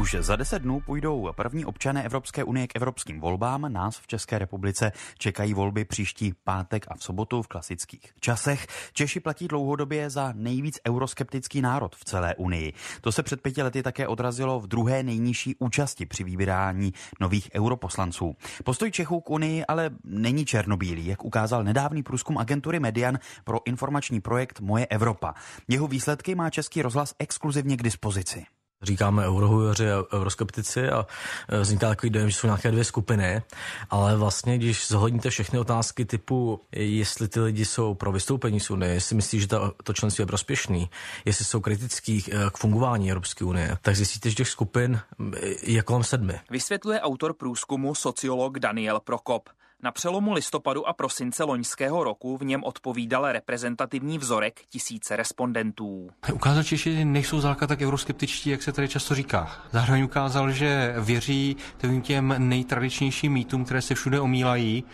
Už za 10 dnů půjdou první občané Evropské unie k evropským volbám. Nás v České republice čekají volby příští pátek a v sobotu v klasických časech. Češi platí dlouhodobě za nejvíc euroskeptický národ v celé unii. To se před 5 lety také odrazilo v druhé nejnižší účasti při vybírání nových europoslanců. Postoj Čechů k unii ale není černobílý, jak ukázal nedávný průzkum agentury Median pro informační projekt Moje Evropa. Jeho výsledky má Český rozhlas exkluzivně k dispozici. Říkáme eurohujeři a euroskeptici a vzniká takový dojem, že jsou nějaké dvě skupiny, ale vlastně, když zohledníte všechny otázky typu, jestli ty lidi jsou pro vystoupení z Unie, jestli myslí, že to členství je prospěšný, jestli jsou kritický k fungování Evropské unie, tak zjistíte, že těch skupin je kolem 7. Vysvětluje autor průzkumu sociolog Daniel Prokop. Na přelomu listopadu a prosince loňského roku v něm odpovídal reprezentativní vzorek tisíce respondentů. Ukázal, že Češi nejsou zdaleka tak euroskeptičtí, jak se tady často říká. Zároveň ukázal, že věří těm nejtradičnějším mýtům, které se všude omílají,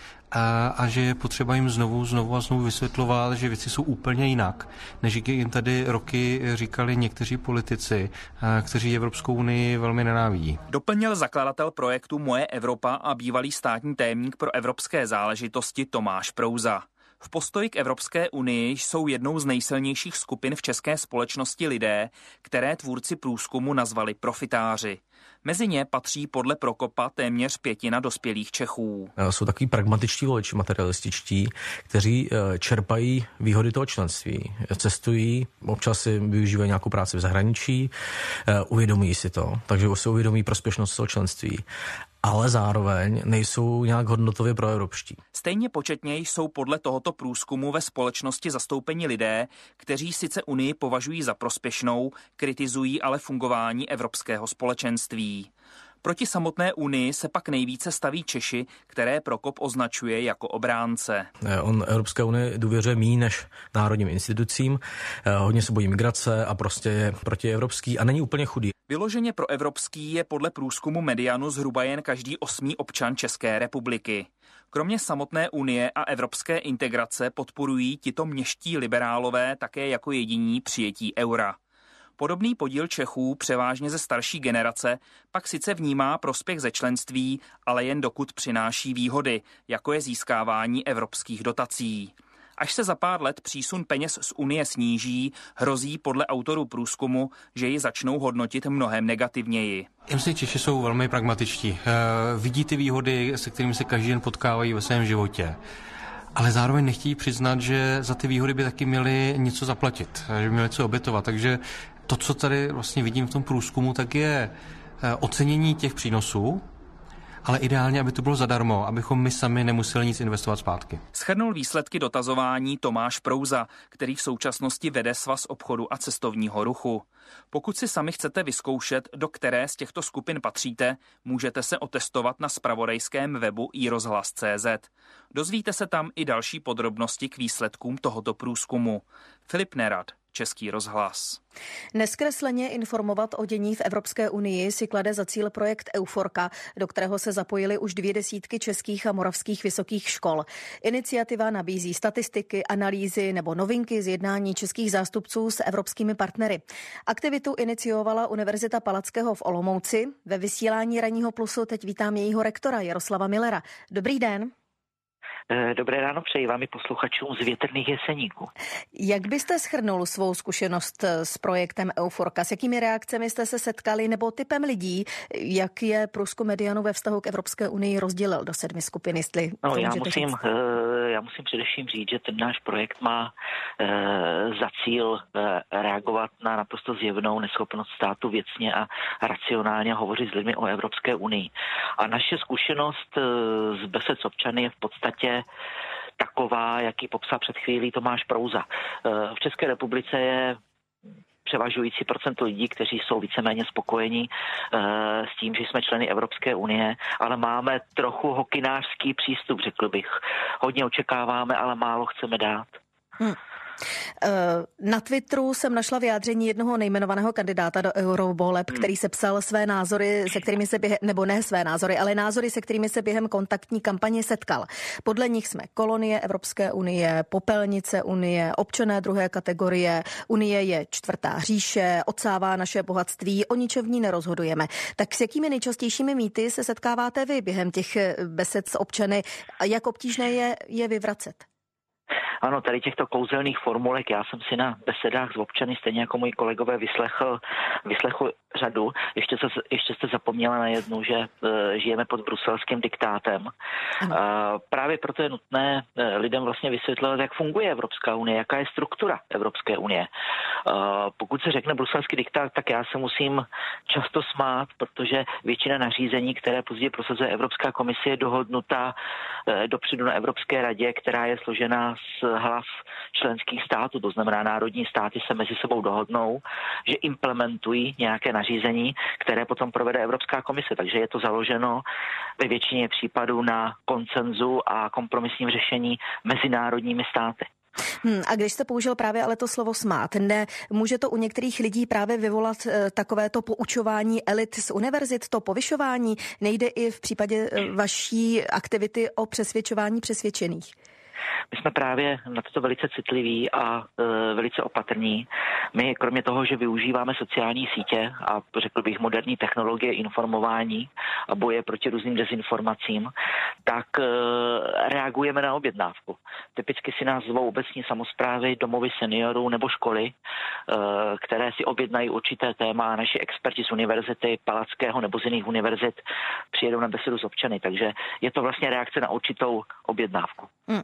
a že je potřeba jim znovu vysvětlovat, že věci jsou úplně jinak, než jim tady roky říkali někteří politici, kteří Evropskou unii velmi nenávidí. Doplnil zakladatel projektu Moje Evropa a bývalý státní tajemník pro evropské záležitosti Tomáš Prouza. V postoji k Evropské unii jsou jednou z nejsilnějších skupin v české společnosti lidé, které tvůrci průzkumu nazvali profitáři. Mezi ně patří podle Prokopa téměř 1/5 dospělých Čechů. Jsou takový pragmatičtí voliči, materialističtí, kteří čerpají výhody toho členství. Cestují, občas si využívají nějakou práci v zahraničí, uvědomí si to, takže se uvědomí prospěšnost toho členství. Ale zároveň nejsou nějak hodnotově proevropští. Stejně početně jsou podle tohoto průzkumu ve společnosti zastoupeni lidé, kteří sice Unii považují za prospěšnou, kritizují ale fungování evropského společenství. Proti samotné Unii se pak nejvíce staví Češi, které Prokop označuje jako obránce. On Evropské unii důvěřuje méně než národním institucím, hodně se bojí migrace a prostě je protievropský a není úplně chudý. Vyloženě proevropský je podle průzkumu Medianu zhruba jen každý 8. občan České republiky. Kromě samotné Unie a evropské integrace podporují tito městští liberálové také jako jediní přijetí eura. Podobný podíl Čechů, převážně ze starší generace, pak sice vnímá prospěch ze členství, ale jen dokud přináší výhody, jako je získávání evropských dotací. Až se za pár let přísun peněz z Unie sníží, hrozí podle autorů průzkumu, že ji začnou hodnotit mnohem negativněji. Já myslím, že Češi jsou velmi pragmatičtí. Vidí ty výhody, se kterými se každý den potkávají ve svém životě. Ale zároveň nechtějí přiznat, že za ty výhody by taky měli něco zaplatit, že by měli něco obětovat. Takže to, co tady vlastně vidím v tom průzkumu, tak je ocenění těch přínosů, ale ideálně, aby to bylo zadarmo, abychom my sami nemuseli nic investovat zpátky. Shrnul výsledky dotazování Tomáš Prouza, který v současnosti vede Svaz obchodu a cestovního ruchu. Pokud si sami chcete vyzkoušet, do které z těchto skupin patříte, můžete se otestovat na zpravodajském webu iRozhlas.cz. Dozvíte se tam i další podrobnosti k výsledkům tohoto průzkumu. Filip Nerad, Český rozhlas. Neskresleně informovat o dění v Evropské unii si klade za cíl projekt Euforka, do kterého se zapojili už 20 českých a moravských vysokých škol. Iniciativa nabízí statistiky, analýzy nebo novinky z jednání českých zástupců s evropskými partnery. Aktivitu iniciovala Univerzita Palackého v Olomouci. Ve vysílání Ranního plusu teď vítám jejího rektora Jaroslava Millera. Dobrý den. Dobré ráno přeji vám i posluchačům z Větrných Jeseníků. Jak byste shrnul svou zkušenost s projektem Euforka? S jakými reakcemi jste se setkali nebo typem lidí? Jak je průzkum Medianu ve vztahu k Evropské unii rozdělil do 7 skupin? Já musím především říct, že ten náš projekt má za cíl reagovat na naprosto zjevnou neschopnost státu věcně a racionálně hovořit s lidmi o Evropské unii. A naše zkušenost z besed s občany je v podstatě taková, jaký popsal před chvílí Tomáš Prouza. V České republice je převažující procento lidí, kteří jsou víceméně spokojení s tím, že jsme členy Evropské unie, ale máme trochu hokynářský přístup, řekl bych. Hodně očekáváme, ale málo chceme dát. Na Twitteru jsem našla vyjádření jednoho nejmenovaného kandidáta do eurovoleb, který sepsal své názory, se kterými se názory, se kterými se během kontaktní kampaně setkal. Podle nich jsme kolonie Evropské unie, popelnice unie, občané druhé kategorie, unie je čtvrtá říše, odsává naše bohatství, o ničem v ní nerozhodujeme. Tak s jakými nejčastějšími mýty se setkáváte vy během těch besed s občany a jak obtížné je vyvracet? Ano, tady těchto kouzelných formulek já jsem si na besedách s občany, stejně jako moji kolegové, vyslechl řadu. Ještě jste zapomněla na jednu, že žijeme pod bruselským diktátem. Právě proto je nutné lidem vlastně vysvětlovat, jak funguje Evropská unie, jaká je struktura Evropské unie. Pokud se řekne bruselský diktát, tak já se musím často smát, protože většina nařízení, které později prosazuje Evropská komise, je dohodnuta dopředu na Evropské radě, která je složena z hlav členských států, to znamená národní státy se mezi sebou dohodnou, že implementují nějaké nařízení, které potom provede Evropská komise. Takže je to založeno ve většině případů na konsenzu a kompromisním řešení mezinárodními státy. A když jste použil právě ale to slovo smát, může to u některých lidí právě vyvolat takovéto poučování elit z univerzit, to povyšování? Nejde i v případě vaší aktivity o přesvědčování přesvědčených? My jsme právě na toto velice citliví a velice opatrní. My kromě toho, že využíváme sociální sítě a řekl bych moderní technologie informování a boje proti různým dezinformacím, tak reagujeme na objednávku. Typicky si nás zvou obecní samosprávy, domovy seniorů nebo školy, které si objednají určité téma a naši experti z univerzity Palackého nebo z jiných univerzit přijedou na besedu s občany. Takže je to vlastně reakce na určitou objednávku.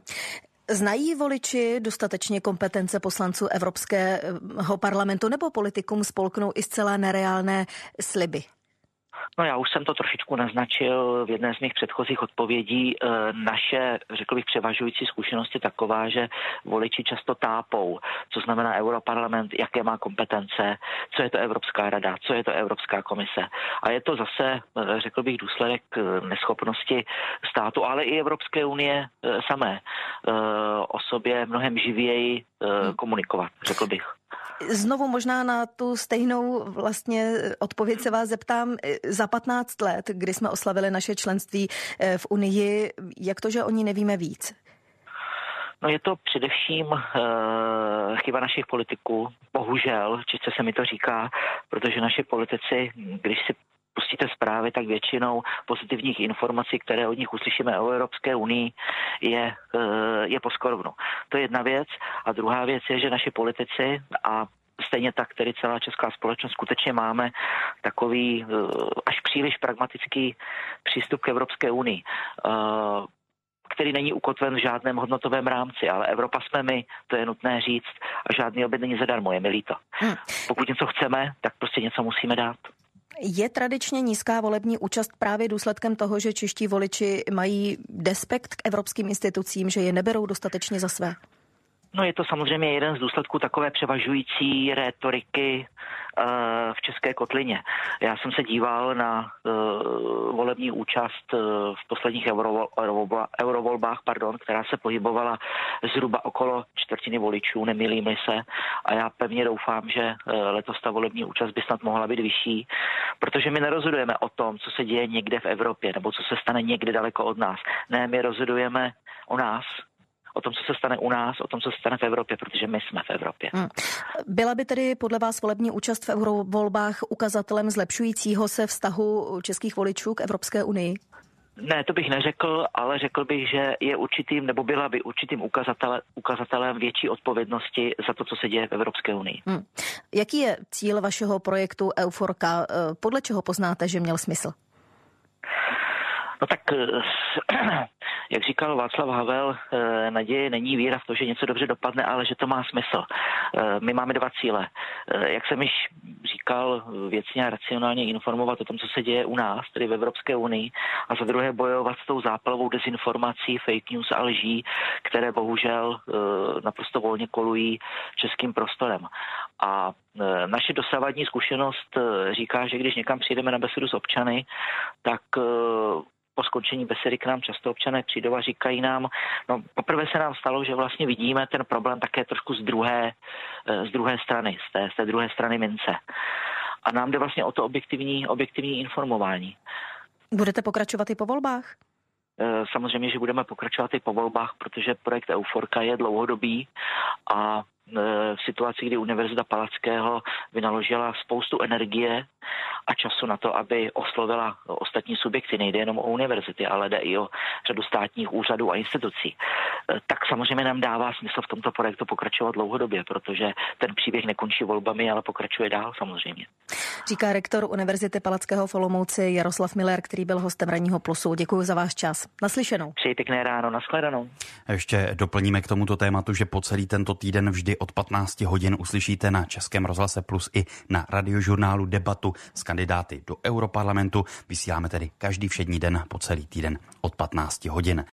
Znají voliči dostatečně kompetence poslanců Evropského parlamentu nebo politikům spolknou i zcela nereálné sliby? No já už jsem to trošičku naznačil v jedné z mých předchozích odpovědí. Naše, řekl bych, převažující zkušenost je taková, že voliči často tápou, co znamená Europarlament, jaké má kompetence, co je to Evropská rada, co je to Evropská komise. A je to zase, řekl bych, důsledek neschopnosti státu, ale i Evropské unie samé o sobě mnohem živěji komunikovat, řekl bych. Znovu možná na tu stejnou vlastně odpověď se vás zeptám. Za 15 let, kdy jsme oslavili naše členství v Unii, jak to, že o ní nevíme víc? No je to především chyba našich politiků. Bohužel, čistě se mi to říká, protože naši politici, když si pustíte zprávy, tak většinou pozitivních informací, které od nich uslyšíme o Evropské unii, je poskorovnu. To je jedna věc. A druhá věc je, že naši politici a stejně tak, tedy celá česká společnost, skutečně máme takový až příliš pragmatický přístup k Evropské unii, který není ukotven v žádném hodnotovém rámci, ale Evropa jsme my, to je nutné říct, a žádný oběd není zadarmo, je mi líto. Pokud něco chceme, tak prostě něco musíme dát. Je tradičně nízká volební účast právě důsledkem toho, že čeští voliči mají despekt k evropským institucím, že je neberou dostatečně za své? No je to samozřejmě jeden z důsledků takové převažující rétoriky v české kotlině. Já jsem se díval na volební účast v posledních eurovolbách, která se pohybovala zhruba okolo čtvrtiny voličů, nemýlím-li se. A já pevně doufám, že letos ta volební účast by snad mohla být vyšší, protože my nerozhodujeme o tom, co se děje někde v Evropě, nebo co se stane někde daleko od nás. Ne, my rozhodujeme o nás, o tom, co se stane u nás, o tom, co se stane v Evropě, protože my jsme v Evropě. Byla by tedy podle vás volební účast v eurovolbách ukazatelem zlepšujícího se vztahu českých voličů k Evropské unii? Ne, to bych neřekl, ale řekl bych, že je určitým, nebo byla by určitým ukazatelem větší odpovědnosti za to, co se děje v Evropské unii. Jaký je cíl vašeho projektu Euforka? Podle čeho poznáte, že měl smysl? No tak, jak říkal Václav Havel, naděje není víra v to, že něco dobře dopadne, ale že to má smysl. My máme dva cíle. Jak jsem již říkal, věcně a racionálně informovat o tom, co se děje u nás, tedy v Evropské unii, a za druhé bojovat s tou záplavou dezinformací, fake news a lží, které bohužel naprosto volně kolují českým prostorem. A naše dosavadní zkušenost říká, že když někam přijdeme na besedu s občany, tak po skončení besedy k nám často občané přijdou a říkají nám, no poprvé se nám stalo, že vlastně vidíme ten problém také trošku z druhé strany, z té druhé strany mince. A nám jde vlastně o to objektivní informování. Budete pokračovat i po volbách? Samozřejmě, že budeme pokračovat i po volbách, protože projekt Euforka je dlouhodobý a v situaci, kdy Univerzita Palackého vynaložila spoustu energie a času na to, aby oslovila ostatní subjekty, nejde jenom o univerzity, ale jde i o řadu státních úřadů a institucí, tak samozřejmě nám dává smysl v tomto projektu pokračovat dlouhodobě, protože ten příběh nekončí volbami, ale pokračuje dál samozřejmě. Říká rektor Univerzity Palackého v Olomouci Jaroslav Miller, který byl hostem Ranního Plusu. Děkuji za váš čas. Naslyšenou. Přeji pěkné ráno, nashledanou. A ještě doplníme k tomuto tématu, že po celý tento týden vždy od 15 hodin uslyšíte na Českém rozhlase Plus i na Radiožurnálu debatu s kandidáty do Europarlamentu. Vysíláme tedy každý všední den po celý týden od 15 hodin.